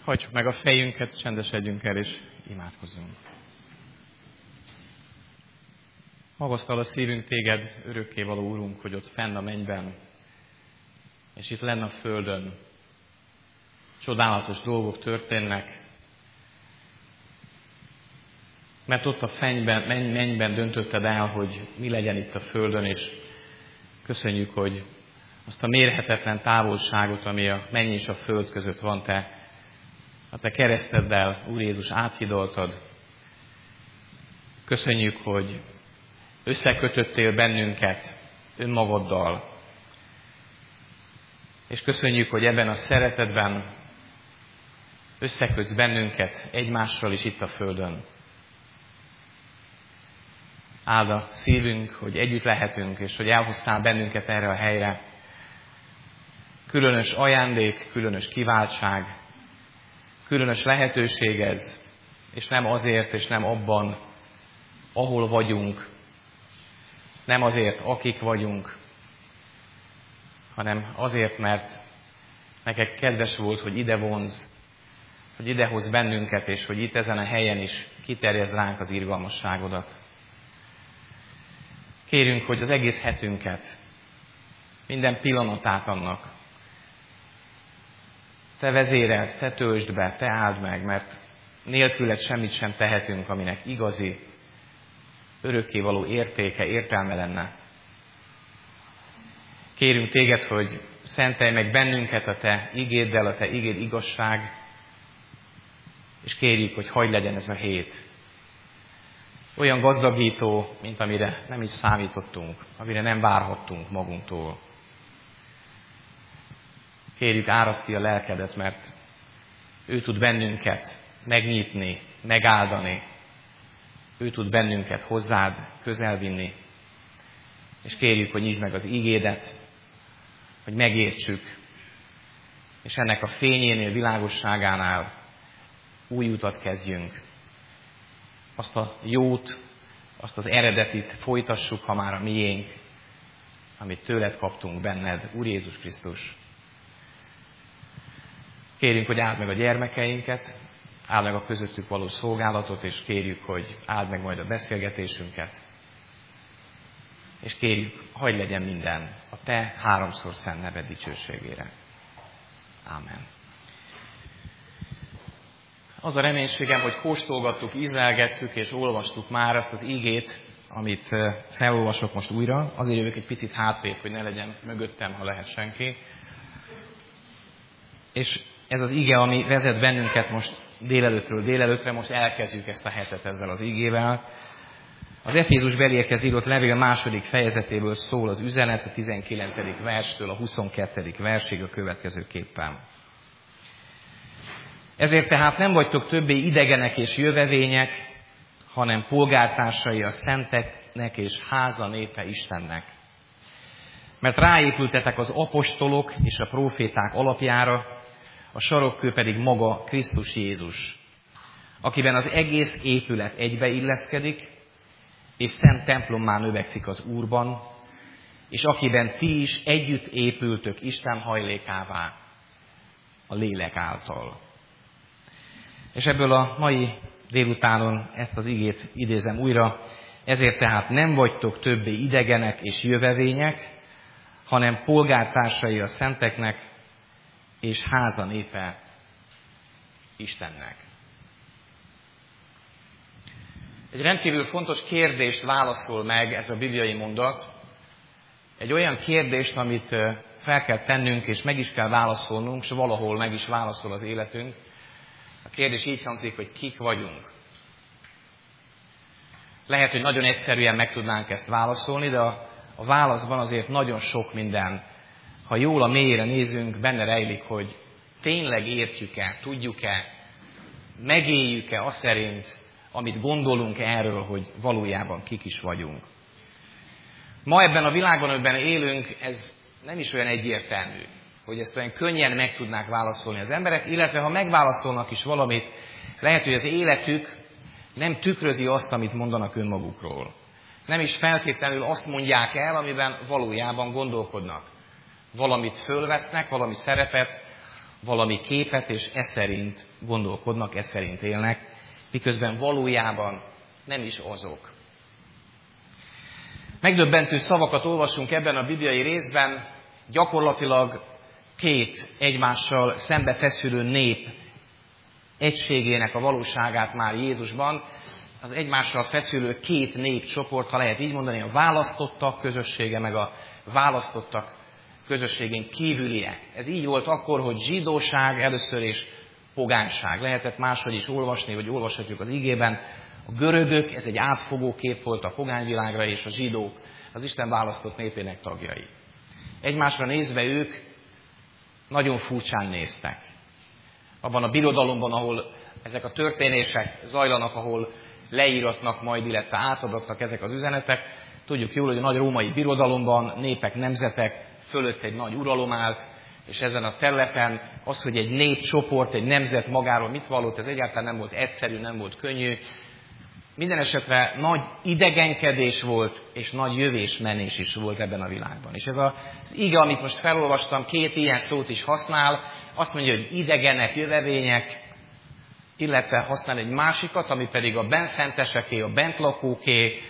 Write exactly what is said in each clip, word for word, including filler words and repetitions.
Hajtsuk meg a fejünket, csendesedjünk el, és imádkozzunk. Magasztal a szívünk téged, örökkévaló Úrunk, hogy ott fenn a mennyben, és itt lenn a földön csodálatos dolgok történnek, mert ott a fennyben, mennyben döntötted el, hogy mi legyen itt a földön, és köszönjük, hogy azt a mérhetetlen távolságot, ami a menny és a föld között van, te a te kereszteddel, Úr Jézus, áthidaltad. Köszönjük, hogy összekötöttél bennünket önmagaddal. És köszönjük, hogy ebben a szeretetben összekötsz bennünket egymással is itt a földön. Áld a szívünk, hogy együtt lehetünk, és hogy elhoztál bennünket erre a helyre. Különös ajándék, különös kiváltság, különös lehetőség ez, és nem azért, és nem abban, ahol vagyunk, nem azért, akik vagyunk, hanem azért, mert neked kedves volt, hogy ide vonz, hogy idehoz bennünket, és hogy itt ezen a helyen is kiterjed ránk az irgalmasságodat. Kérünk, hogy az egész hetünket, minden pillanatát annak, te vezéreld, te töltsd be, te áld meg, mert nélküled semmit sem tehetünk, aminek igazi, örökkévaló értéke, értelme lenne. Kérünk téged, hogy szentelj meg bennünket a te igéddel, a te igéd igazság, és kérjük, hogy hagyd legyen ez a hét olyan gazdagító, mint amire nem is számítottunk, amire nem várhattunk magunktól. Kérjük, áraszt ki a lelkedet, mert ő tud bennünket megnyitni, megáldani. Ő tud bennünket hozzád közelvinni. És kérjük, hogy nyisd meg az ígédet, hogy megértsük, és ennek a fényénél, világosságánál új utat kezdjünk. Azt a jót, azt az eredetit folytassuk, ha már a miénk, amit tőled kaptunk benned, Úr Jézus Krisztus. Kérjünk, hogy áld meg a gyermekeinket, áld meg a közöttük való szolgálatot, és kérjük, hogy áld meg majd a beszélgetésünket. És kérjük, hadd legyen minden a te háromszor szent neved dicsőségére. Ámen. Az a reménységem, hogy kóstolgattuk, ízlelgettük és olvastuk már azt az ígét, amit felolvasok most újra. Azért jövök egy picit hátrébb, hogy ne legyen mögöttem, ha lehet senki. És ez az íge, ami vezet bennünket most délelőttről délelőttre, most elkezdjük ezt a hetet ezzel az ígével. Az Efézus beliekhez írott levél második fejezetéből szól az üzenet, a tizenkilencedik verstől a huszonkettedik versig a következőképpen. Ezért tehát nem vagytok többé idegenek és jövevények, hanem polgártársai a szenteknek és háza népe Istennek. Mert ráépültetek az apostolok és a próféták alapjára, a sarokkő pedig maga Krisztus Jézus, akiben az egész épület egybeilleszkedik, és szent templommá növekszik az Úrban, és akiben ti is együtt épültök Isten hajlékává a lélek által. És ebből a mai délutánon ezt az igét idézem újra, ezért tehát nem vagytok többé idegenek és jövevények, hanem polgártársai a szenteknek, és háza népe Istennek. Egy rendkívül fontos kérdést válaszol meg ez a bibliai mondat. Egy olyan kérdést, amit fel kell tennünk, és meg is kell válaszolnunk, és valahol meg is válaszol az életünk. A kérdés így hangzik, hogy kik vagyunk. Lehet, hogy nagyon egyszerűen meg tudnánk ezt válaszolni, de a, a válaszban azért nagyon sok minden. Ha jól a mélyére nézünk, benne rejlik, hogy tényleg értjük-e, tudjuk-e, megéljük-e azt szerint, amit gondolunk erről, hogy valójában kik is vagyunk. Ma ebben a világban, amiben élünk, ez nem is olyan egyértelmű, hogy ezt olyan könnyen meg tudnák válaszolni az emberek, illetve ha megválaszolnak is valamit, lehet, hogy az életük nem tükrözi azt, amit mondanak önmagukról. Nem is feltétlenül azt mondják el, amiben valójában gondolkodnak. Valamit fölvesznek, valami szerepet, valami képet, és e szerint gondolkodnak, e szerint élnek, miközben valójában nem is azok. Megdöbbentő szavakat olvasunk ebben a bibliai részben, gyakorlatilag két egymással szembe feszülő nép egységének a valóságát már Jézusban. Az egymással feszülő két népcsoport, ha lehet így mondani, a választottak közössége, meg a választottak közösségén kívüliek. Ez így volt akkor, hogy zsidóság először és pogányság. Lehetett máshogy is olvasni, vagy olvashatjuk az igében. A görögök, ez egy átfogó kép volt a pogányvilágra, és a zsidók az Isten választott népének tagjai. Egymásra nézve ők nagyon furcsán néztek. Abban a birodalomban, ahol ezek a történések zajlanak, ahol leíratnak majd, illetve átadatnak ezek az üzenetek, tudjuk jól, hogy a nagy római birodalomban népek, nemzetek fölött egy nagy uralom állt, és ezen a területen az, hogy egy népcsoport, egy nemzet magáról mit vallott, ez egyáltalán nem volt egyszerű, nem volt könnyű. Minden esetre nagy idegenkedés volt, és nagy jövésmenés is volt ebben a világban. És ez az ige, amit most felolvastam, két ilyen szót is használ, azt mondja, hogy idegenek, jövevények, illetve használ egy másikat, ami pedig a bentfenteseké, a bentlakóké,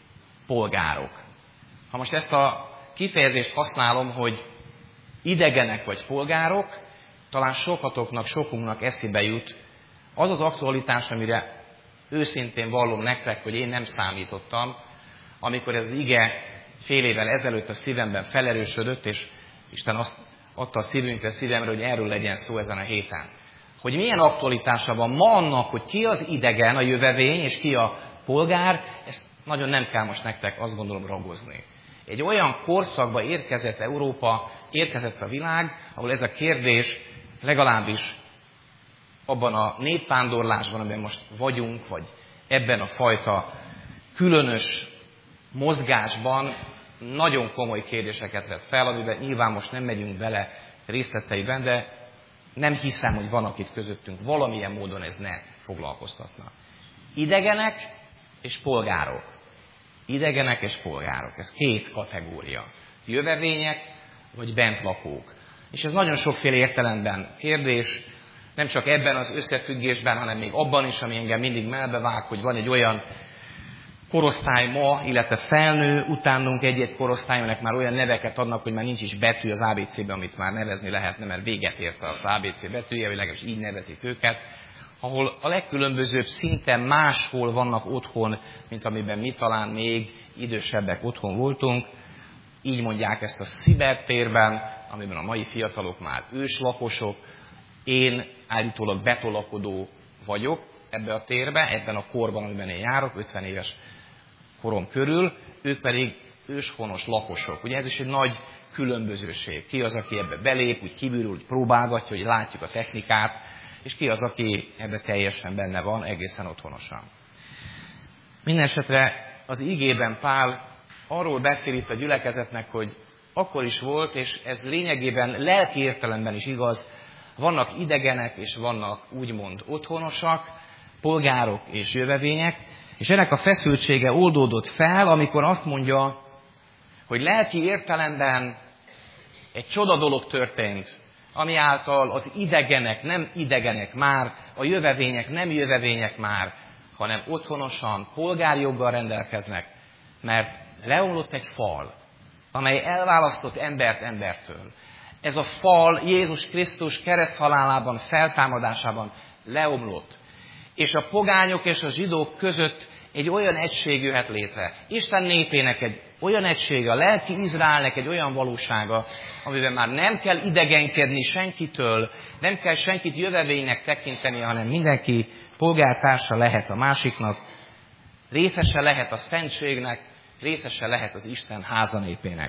polgárok. Ha most ezt a kifejezést használom, hogy idegenek vagy polgárok, talán sokatoknak, sokunknak eszébe jut az az aktualitás, amire őszintén vallom nektek, hogy én nem számítottam, amikor ez az ige fél évvel ezelőtt a szívemben felerősödött, és Isten azt adta a szívünkre, szívemre, hogy erről legyen szó ezen a héten. Hogy milyen aktualitása van ma annak, hogy ki az idegen, a jövevény, és ki a polgár, ezt nagyon nem kell most nektek, azt gondolom, ragozni. Egy olyan korszakba érkezett Európa, érkezett a világ, ahol ez a kérdés legalábbis abban a népvándorlásban, amiben most vagyunk, vagy ebben a fajta különös mozgásban nagyon komoly kérdéseket vett fel, amiben nyilván most nem megyünk bele részleteiben, de nem hiszem, hogy van, akit közöttünk valamilyen módon ez ne foglalkoztatna. Idegenek és polgárok. Idegenek és polgárok. Ez két kategória. Jövevények vagy bentlakók. És ez nagyon sokféle értelemben kérdés, nem csak ebben az összefüggésben, hanem még abban is, ami engem mindig melbevág, hogy van egy olyan korosztály ma, illetve felnő utánunk egy-egy korosztály, aminek már olyan neveket adnak, hogy már nincs is betű az á bé cében, amit már nevezni lehetne, mert véget ért az á bé cé betűje, vagy legalábbis így nevezik őket, ahol a legkülönbözőbb szinten máshol vannak otthon, mint amiben mi talán még idősebbek otthon voltunk. Így mondják ezt a szibertérben, amiben a mai fiatalok már őslakosok. Én állítólag betolakodó vagyok ebbe a térbe, ebben a korban, amiben én járok, ötven éves korom körül, ők pedig őshonos lakosok. Ugye ez is egy nagy különbözőség. Ki az, aki ebbe belép, úgy kívülről úgy próbálgatja, hogy látjuk a technikát, és ki az, aki ebbe teljesen benne van, egészen otthonosan. Mindenesetre az igében Pál arról beszél itt a gyülekezetnek, hogy akkor is volt, és ez lényegében lelki értelemben is igaz, vannak idegenek, és vannak úgymond otthonosak, polgárok és jövevények, és ennek a feszültsége oldódott fel, amikor azt mondja, hogy lelki értelemben egy csoda dolog történt, ami által az idegenek nem idegenek már, a jövevények nem jövevények már, hanem otthonosan, polgárjoggal rendelkeznek, mert leomlott egy fal, amely elválasztott embert embertől. Ez a fal Jézus Krisztus kereszthalálában, feltámadásában leomlott. És a pogányok és a zsidók között egy olyan egység jöhet létre. Isten népének egy olyan egysége, a lelki Izraelnek egy olyan valósága, amiben már nem kell idegenkedni senkitől, nem kell senkit jövevénynek tekinteni, hanem mindenki polgártársa lehet a másiknak, részese lehet a szentségnek, részese lehet az Isten házanépének.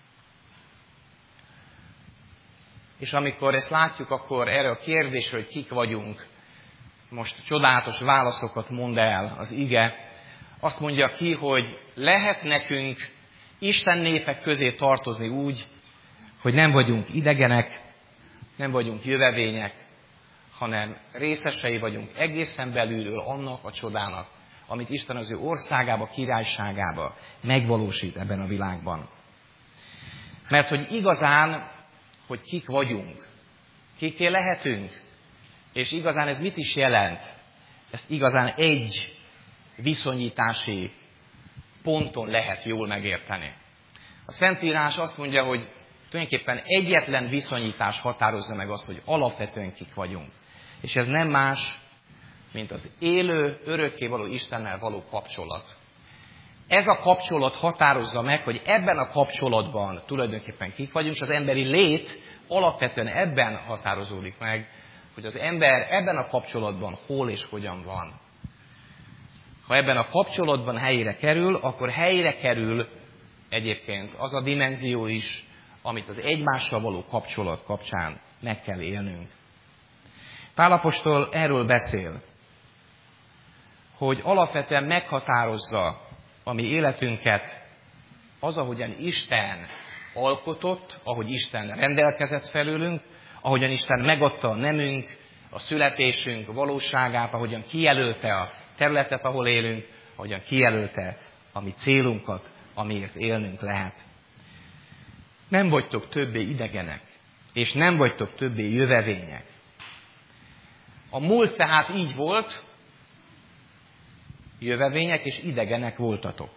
És amikor ezt látjuk, akkor erre a kérdésre, hogy kik vagyunk, most csodálatos válaszokat mond el az ige. Azt mondja ki, hogy lehet nekünk Isten népek közé tartozni úgy, hogy nem vagyunk idegenek, nem vagyunk jövevények, hanem részesei vagyunk egészen belülről annak a csodának, amit Isten az ő országába, királyságába megvalósít ebben a világban. Mert hogy igazán, hogy kik vagyunk, kikké lehetünk. És igazán ez mit is jelent? Ezt igazán egy viszonyítási ponton lehet jól megérteni. A Szentírás azt mondja, hogy tulajdonképpen egyetlen viszonyítás határozza meg azt, hogy alapvetően kik vagyunk. És ez nem más, mint az élő, örökkévaló Istennel való kapcsolat. Ez a kapcsolat határozza meg, hogy ebben a kapcsolatban tulajdonképpen kik vagyunk, és az emberi lét alapvetően ebben határozódik meg, hogy az ember ebben a kapcsolatban hol és hogyan van. Ha ebben a kapcsolatban helyére kerül, akkor helyére kerül egyébként az a dimenzió is, amit az egymással való kapcsolat kapcsán meg kell élnünk. Pál apostol erről beszél, hogy alapvetően meghatározza a mi életünket az, ahogyan Isten alkotott, ahogy Isten rendelkezett felőlünk, ahogyan Isten megadta a nemünk, a születésünk valóságát, ahogyan kijelölte a területet, ahol élünk, ahogyan kijelölte a mi célunkat, amiért élnünk lehet. Nem vagytok többé idegenek, és nem vagytok többé jövevények. A múlt tehát így volt, jövevények és idegenek voltatok.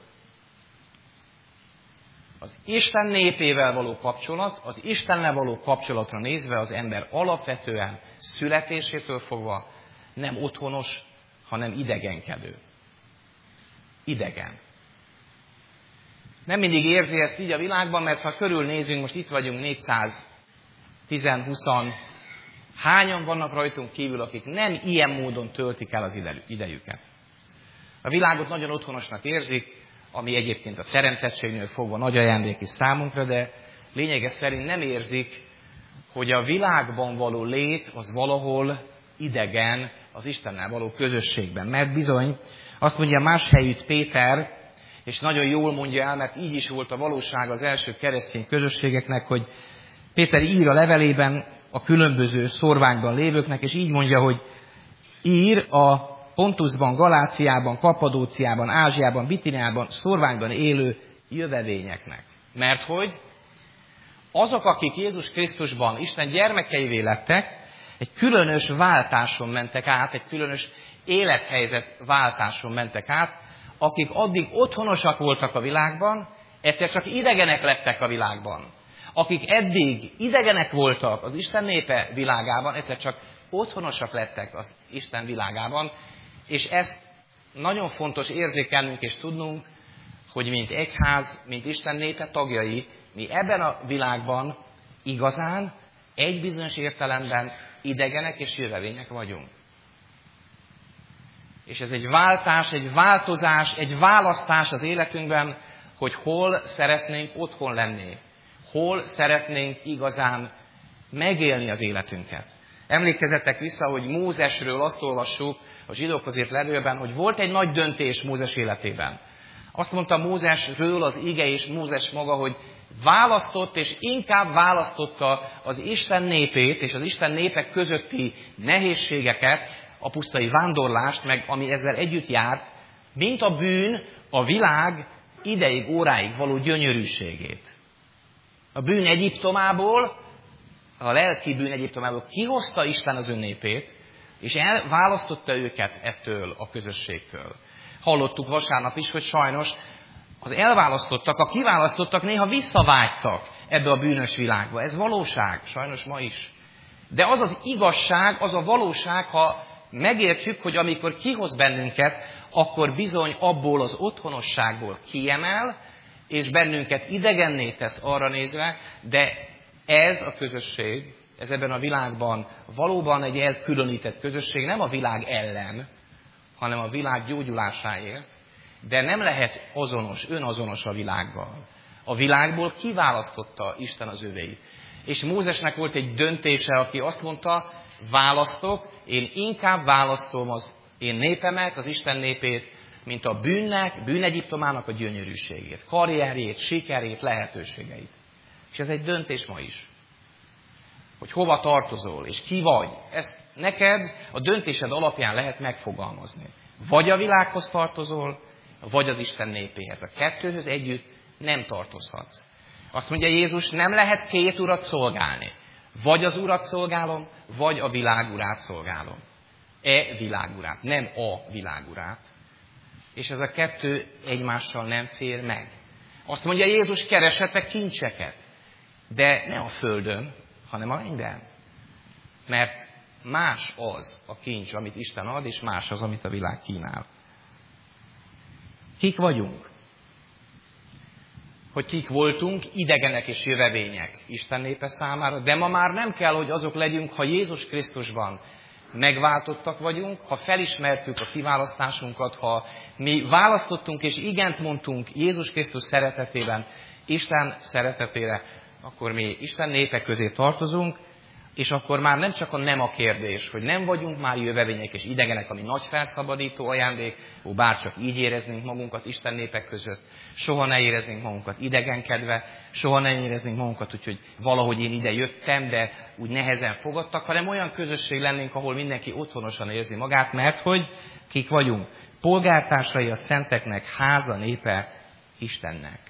Az Isten népével való kapcsolat, az Istennel való kapcsolatra nézve az ember alapvetően születésétől fogva nem otthonos, hanem idegenkedő. Idegen. Nem mindig érzi ezt így a világban, mert ha körülnézünk, most itt vagyunk négyszáztíz-húsz, hányan vannak rajtunk kívül, akik nem ilyen módon töltik el az idejüket. A világot nagyon otthonosnak érzik, ami egyébként a teremtettségnél fogva nagy ajándék is számunkra, de lényege szerint nem érzik, hogy a világban való lét az valahol idegen az Istennel való közösségben. Mert bizony, azt mondja más helyütt Péter, és nagyon jól mondja el, mert így is volt a valóság az első keresztény közösségeknek, hogy Péter ír a levelében a különböző szórványban lévőknek, és így mondja, hogy ír a Pontusban, Galáciában, Kappadóciában, Ázsiában, Bitiniában, szórványban élő jövevényeknek. Mert hogy azok, akik Jézus Krisztusban Isten gyermekeivé lettek, egy különös váltáson mentek át, egy különös élethelyzet váltáson mentek át, akik addig otthonosak voltak a világban, egyszer csak idegenek lettek a világban. Akik eddig idegenek voltak az Isten népe világában, egyszer csak otthonosak lettek az Isten világában, és ezt nagyon fontos érzékelnünk és tudnunk, hogy mint egyház, mint Isten népe tagjai, mi ebben a világban igazán egy bizonyos értelemben idegenek és jövevények vagyunk. És ez egy váltás, egy változás, egy választás az életünkben, hogy hol szeretnénk otthon lenni. Hol szeretnénk igazán megélni az életünket. Emlékezzetek vissza, hogy Mózesről azt olvassuk a zsidókhoz írt levélben, hogy volt egy nagy döntés Mózes életében. Azt mondta Mózesről az ige és Mózes maga, hogy választott és inkább választotta az Isten népét és az Isten népek közötti nehézségeket, a pusztai vándorlást, meg ami ezzel együtt járt, mint a bűn a világ ideig, óráig való gyönyörűségét. A bűn Egyiptomából, a lelki bűn Egyiptomából kihozta Isten az ő népét, és elválasztotta őket ettől a közösségtől. Hallottuk vasárnap is, hogy sajnos az elválasztottak, a kiválasztottak néha visszavágytak ebbe a bűnös világba. Ez valóság, sajnos ma is. De az az igazság, az a valóság, ha megértjük, hogy amikor kihoz bennünket, akkor bizony abból az otthonosságból kiemel, és bennünket idegenné tesz arra nézve, de ez a közösség, ez ebben a világban valóban egy elkülönített közösség, nem a világ ellen, hanem a világ gyógyulásáért, de nem lehet azonos, önazonos a világgal. A világból kiválasztotta Isten az övéit. És Mózesnek volt egy döntése, aki azt mondta, választok, én inkább választom az én népemet, az Isten népét, mint a bűnnek, bűn Egyiptomának a gyönyörűségét, karrierjét, sikerét, lehetőségeit. És ez egy döntés ma is. Hogy hova tartozol, és ki vagy. Ezt neked a döntésed alapján lehet megfogalmazni. Vagy a világhoz tartozol, vagy az Isten népéhez. A kettőhöz együtt nem tartozhatsz. Azt mondja Jézus, nem lehet két urat szolgálni. Vagy az Urat szolgálom, vagy a világurát szolgálom. E világurát, nem a világurát. És ez a kettő egymással nem fér meg. Azt mondja Jézus, keresetek kincseket, de ne a földön, hanem a mennyben. Mert más az a kincs, amit Isten ad, és más az, amit a világ kínál. Kik vagyunk? Hogy kik voltunk, idegenek és jövevények Isten népe számára, de ma már nem kell, hogy azok legyünk, ha Jézus Krisztusban megváltottak vagyunk, ha felismertük a kiválasztásunkat, ha mi választottunk és igent mondtunk Jézus Krisztus szeretetében, Isten szeretetére, akkor mi Isten népe közé tartozunk, és akkor már nem csak a nem a kérdés, hogy nem vagyunk már jövevények és idegenek, ami nagy felszabadító ajándék, ó, bárcsak így éreznénk magunkat Isten népek között, soha ne éreznénk magunkat idegenkedve, soha ne éreznénk magunkat, úgyhogy valahogy én ide jöttem, de úgy nehezen fogadtak, hanem olyan közösség lennénk, ahol mindenki otthonosan érzi magát, mert hogy kik vagyunk? Polgártársai a szenteknek, háza népe Istennek.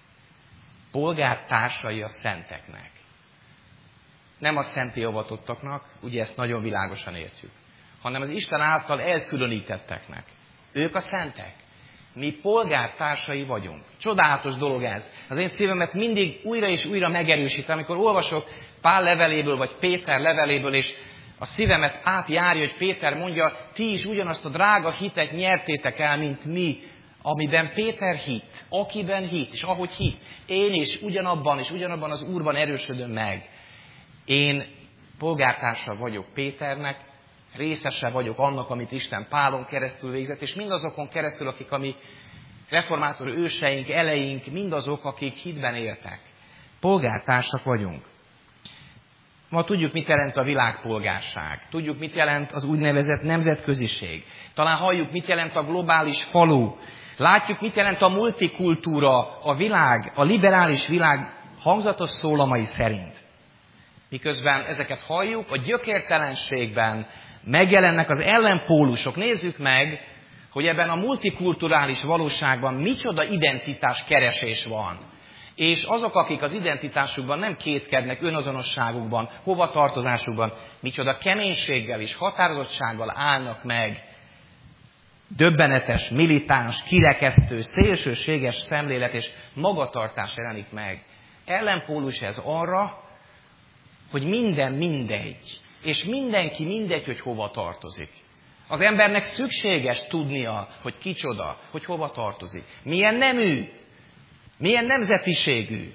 Polgártársai a szenteknek. Nem a szenté avatottaknak, ugye ezt nagyon világosan értjük, hanem az Isten által elkülönítetteknek. Ők a szentek. Mi polgártársai vagyunk. Csodálatos dolog ez. Az én szívemet mindig újra és újra megerősít, amikor olvasok Pál leveléből, vagy Péter leveléből, és a szívemet átjárja, hogy Péter mondja, ti is ugyanazt a drága hitet nyertétek el, mint mi, amiben Péter hitt, akiben hitt, és ahogy hitt. Én is ugyanabban és ugyanabban az Úrban erősödöm meg. Én polgártársa vagyok Péternek, részese vagyok annak, amit Isten Pálon keresztül végzett, és mindazokon keresztül, akik a mi reformátor őseink, eleink, mindazok, akik hitben éltek. Polgártársak vagyunk. Ma tudjuk, mit jelent a világpolgárság. Tudjuk, mit jelent az úgynevezett nemzetköziség. Talán halljuk, mit jelent a globális falu. Látjuk, mit jelent a multikultúra, a világ, a liberális világ hangzatos szólamai szerint. Miközben ezeket halljuk, a gyökértelenségben megjelennek az ellenpólusok. Nézzük meg, hogy ebben a multikulturális valóságban micsoda identitás keresés van. És azok, akik az identitásukban nem kétkednek, önazonosságukban, hovatartozásukban, micsoda keménységgel és határozottsággal állnak meg, döbbenetes, militáns, kirekesztő, szélsőséges szemlélet és magatartás jelenik meg. Ellenpólus ez arra, hogy minden mindegy, és mindenki mindegy, hogy hova tartozik. Az embernek szükséges tudnia, hogy kicsoda, hogy hova tartozik. Milyen nemű, milyen nemzetiségű.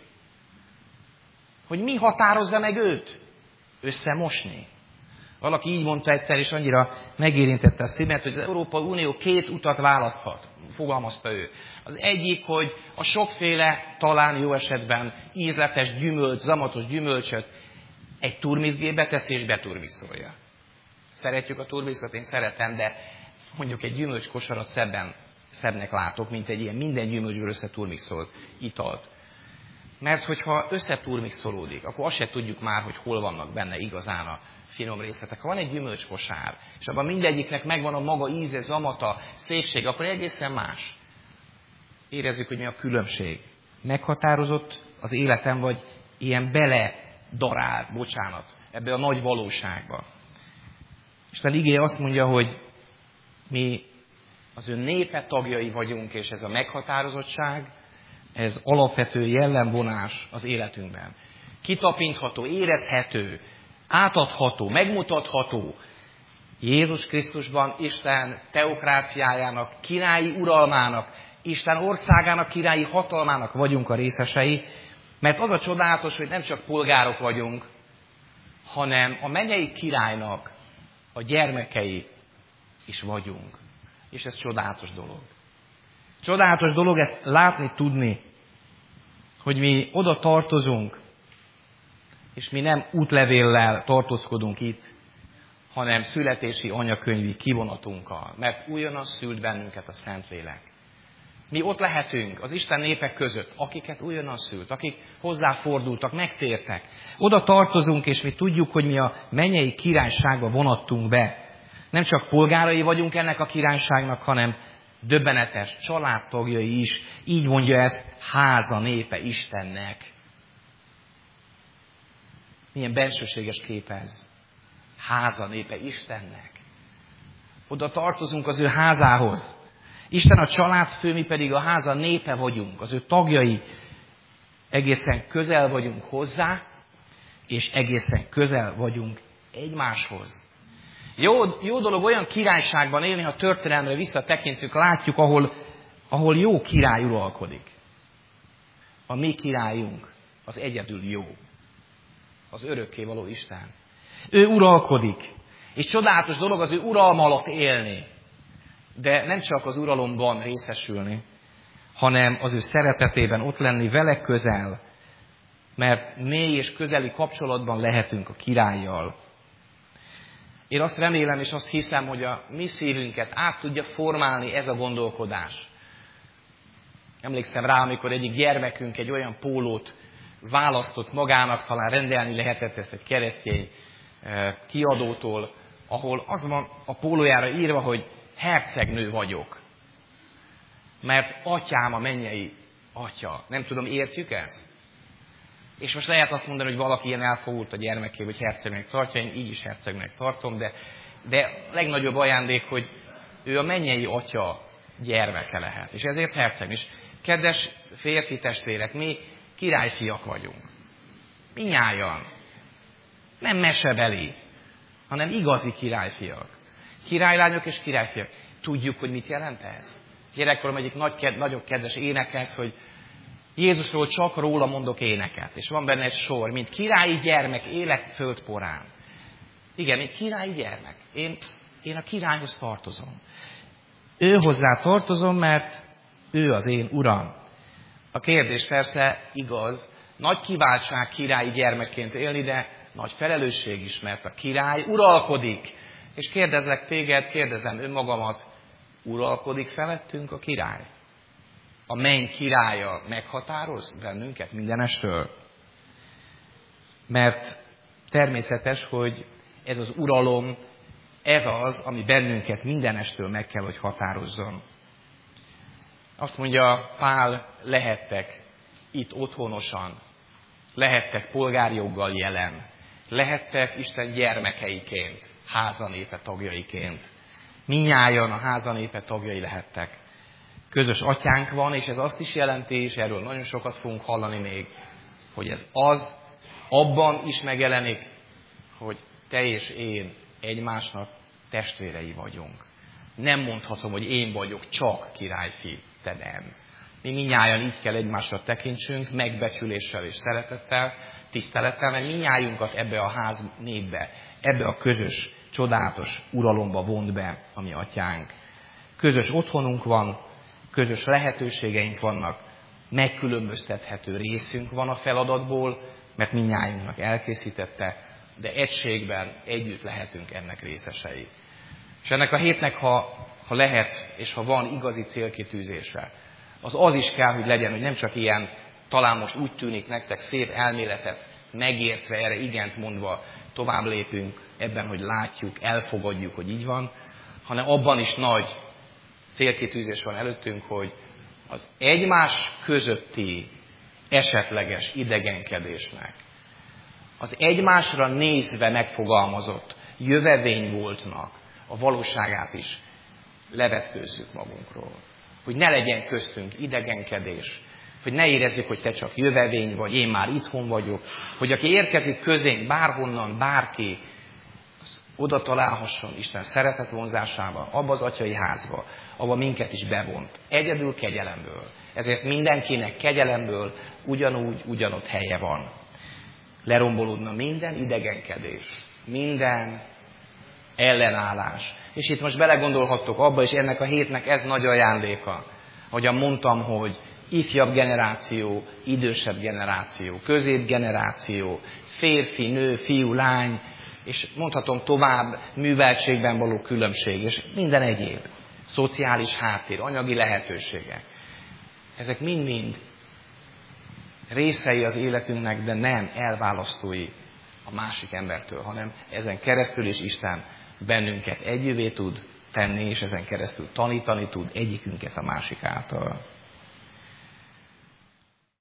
Hogy mi határozza meg őt összemosni. Valaki így mondta egyszer, és annyira megérintette a szívemet, hogy az Európai Unió két utat választhat, fogalmazta ő. Az egyik, hogy a sokféle, talán jó esetben ízletes gyümölcs, zamatos gyümölcsöt egy turmizgébe teszi és beturmiszolja. Szeretjük a turmiszot, én szeretem, de mondjuk egy gyümölcskosarat szebben, szebbnek látok, mint egy ilyen minden gyümölcsből összeturmiszolt italt. Mert hogyha összeturmiszolódik, akkor azt se tudjuk már, hogy hol vannak benne igazán a finom részletek. Ha van egy gyümölcskosár, és abban mindegyiknek megvan a maga íze, zamata, szépség, akkor egészen más. Érezzük, hogy mi a különbség. Meghatározott az életem, vagy ilyen bele darált, bocsánat, ebbe a nagy valóságba. Isten igéje azt mondja, hogy mi az ő népe tagjai vagyunk, és ez a meghatározottság, ez alapvető jellemvonás az életünkben. Kitapintható, érezhető, átadható, megmutatható. Jézus Krisztusban Isten teokráciájának, királyi uralmának, Isten országának, királyi hatalmának vagyunk a részesei, mert az a csodálatos, hogy nem csak polgárok vagyunk, hanem a mennyei királynak a gyermekei is vagyunk. És ez csodálatos dolog. Csodálatos dolog ezt látni, tudni, hogy mi oda tartozunk, és mi nem útlevéllel tartózkodunk itt, hanem születési anyakönyvi kivonatunkkal, mert újonnan szült bennünket a Szentlélek. Mi ott lehetünk az Isten népek között, akiket újonnan szült, akik hozzáfordultak, megtértek. Oda tartozunk, és mi tudjuk, hogy mi a mennyei királyságba vonattunk be. Nem csak polgárai vagyunk ennek a királyságnak, hanem döbbenetes családtagjai is. Így mondja ezt, háza népe Istennek. Milyen bensőséges kép ez. Háza népe Istennek. Oda tartozunk az ő házához. Isten a családfő, mi pedig a háza népe vagyunk. Az ő tagjai, egészen közel vagyunk hozzá, és egészen közel vagyunk egymáshoz. Jó, jó dolog olyan királyságban élni, ha történelemre visszatekintünk, látjuk, ahol, ahol jó király uralkodik. A mi királyunk az egyedül jó. Az örökkévaló Isten. Ő uralkodik. És csodálatos dolog az ő uralma alatt élni. De nem csak az uralomban részesülni, hanem az ő szeretetében ott lenni vele közel, mert mély és közeli kapcsolatban lehetünk a királlyal. Én azt remélem és azt hiszem, hogy a mi szívünket át tudja formálni ez a gondolkodás. Emlékszem rá, amikor egyik gyermekünk egy olyan pólót választott magának, talán rendelni lehetett ezt egy keresztény kiadótól, ahol az van a pólójára írva, hogy hercegnő vagyok. Mert atyám a mennyei atya. Nem tudom, értjük ezt? És most lehet azt mondani, hogy valaki ilyen elfogult a gyermeké, hogy hercegnek tartja, én így is hercegnek tartom, de, de legnagyobb ajándék, hogy ő a mennyei atya gyermeke lehet. És ezért herceg. És kedves férfi testvérek, mi királyfiak vagyunk. Mindnyájan. Nem mesebeli, hanem igazi királyfiak. Királylányok és királyfiak. Tudjuk, hogy mit jelent ez? Gyerekkorom egyik nagy, nagyobb kedves énekez, hogy Jézusról csak róla mondok éneket. És van benne egy sor, mint királyi gyermek élek földporán. Igen, mint királyi gyermek. Én, én a királyhoz tartozom. Ő hozzá tartozom, mert ő az én uram. A kérdés persze igaz, nagy kiváltság királyi gyermekként élni, de nagy felelősség is, mert a király uralkodik. És kérdezlek téged, kérdezem önmagamat, uralkodik felettünk a király? A menny királya meghatároz bennünket mindenestől? Mert természetes, hogy ez az uralom, ez az, ami bennünket mindenestől meg kell, hogy határozzon. Azt mondja Pál, lehettek itt otthonosan, lehettek polgárjoggal jelen, lehettek Isten gyermekeiként, házanépe tagjaiként. Mindnyájan a házanépe tagjai lehettek. Közös atyánk van, és ez azt is jelenti, és erről nagyon sokat fogunk hallani még, hogy ez az, abban is megjelenik, hogy te és én egymásnak testvérei vagyunk. Nem mondhatom, hogy én vagyok csak királyfi, te nem. Mi mindnyájan így kell egymásra tekintsünk, megbecsüléssel és szeretettel, tisztelettel, mert mindnyájunkat ebbe a ház népbe, ebbe a közös, csodálatos uralomba vont be a mi atyánk. Közös otthonunk van, közös lehetőségeink vannak, megkülönböztethető részünk van a feladatból, mert mindnyájunknak elkészítette, de egységben együtt lehetünk ennek részesei. És ennek a hétnek, ha, ha lehet, és ha van igazi célkitűzése, az az is kell, hogy legyen, hogy nem csak ilyen, talán most úgy tűnik nektek szép elméletet megértve, erre igent mondva tovább lépünk ebben, hogy látjuk, elfogadjuk, hogy így van, hanem abban is nagy célkitűzés van előttünk, hogy az egymás közötti esetleges idegenkedésnek, az egymásra nézve megfogalmazott jövevény-voltnak a valóságát is levetkőzzük magunkról. Hogy ne legyen köztünk idegenkedés, hogy ne érezzük, hogy te csak jövevény vagy, én már itthon vagyok, hogy aki érkezik közénk bárhonnan, bárki, az oda találhasson Isten szeretet vonzásában, abba az atyai házba, ahol minket is bevont. Egyedül kegyelemből. Ezért mindenkinek kegyelemből ugyanúgy, ugyanott helye van. Lerombolódna minden idegenkedés, minden ellenállás. És itt most belegondolhattok abba, és ennek a hétnek ez nagy ajándéka. Ahogyan mondtam, hogy ifjabb generáció, idősebb generáció, középgeneráció, férfi, nő, fiú, lány, és mondhatom tovább, műveltségben való különbség, és minden egyéb. Szociális háttér, anyagi lehetőségek. Ezek mind-mind részei az életünknek, de nem elválasztói a másik embertől, hanem ezen keresztül is Isten bennünket együvé tud tenni, és ezen keresztül tanítani tud egyikünket a másik által.